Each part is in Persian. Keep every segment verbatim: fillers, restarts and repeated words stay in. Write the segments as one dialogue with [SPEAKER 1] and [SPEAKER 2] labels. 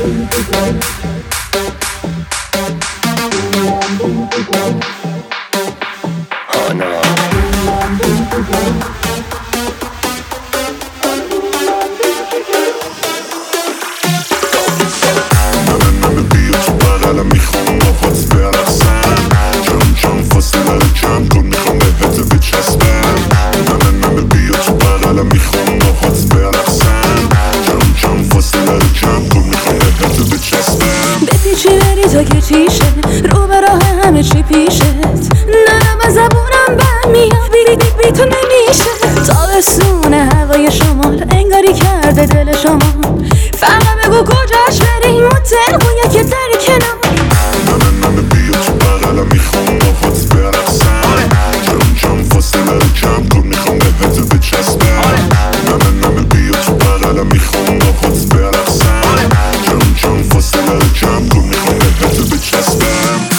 [SPEAKER 1] تا که چیشه رو به راه همه چی پیشت نرم از زبونم بر میاد بی بی بی تو نمیشه تابستونه هوای شمال انگاری کرده دل شما فقط بگو کجاش بریم هتل باید که دری کنار
[SPEAKER 2] نمه نمه بیا تو بغلم میخوام باهات برقصم جام جام فاصله رو کم کن میخوام بهت بچسبم نمه نمه بیا تو بغلم میخوام باهات برقصم جام جام فاصله رو کم کن میخوام بهت بچسبم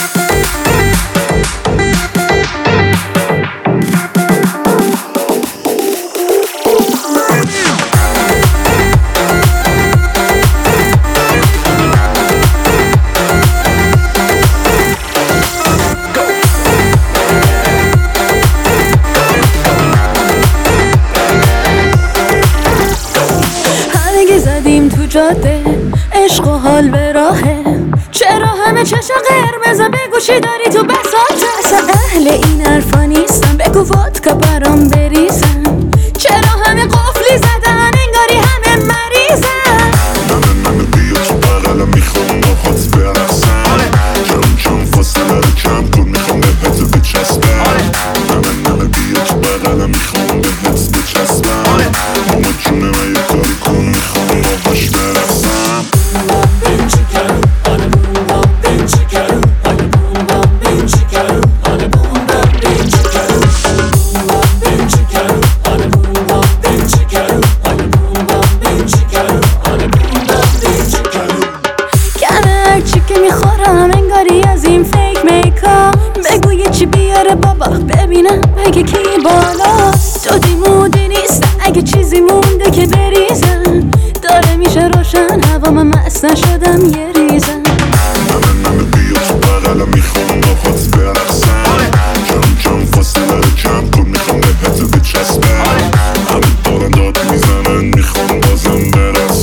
[SPEAKER 1] تو جاده عشق و حال به راهه چرا همه چشم قرمزه بگو چی داری تو بساطه اصلا اهل این حرفا نیستم بگو ودکا برام بریزم چرا همه قفلی زدن انگاری همه مریضن
[SPEAKER 2] نمه نمه بیا تو بغلم میخوام باهات برقصم جام جام فاصله رو کم کن میخوام بهت بچسبم نمه نمه بیا تو بغلم میخوام بهت بچسبم ماما جونم یه کاری کن میخوام باهاش برقصم
[SPEAKER 1] میخورم انگاری از این فیک میکا بگو یه چی بیاره بابا ببینم بگه کی بالاست تو دیمودی نیستم اگه چیزی مونده که بریزم داره میشه روشن هوام مست نشدم یه ریزم
[SPEAKER 2] نمه نمه بیا تو بغلم میخوام باهات برقصم جام جام فاصله رو کم کن میخوام بهت بچسبم همه دارن داد میزنن میخوام بازم برقصم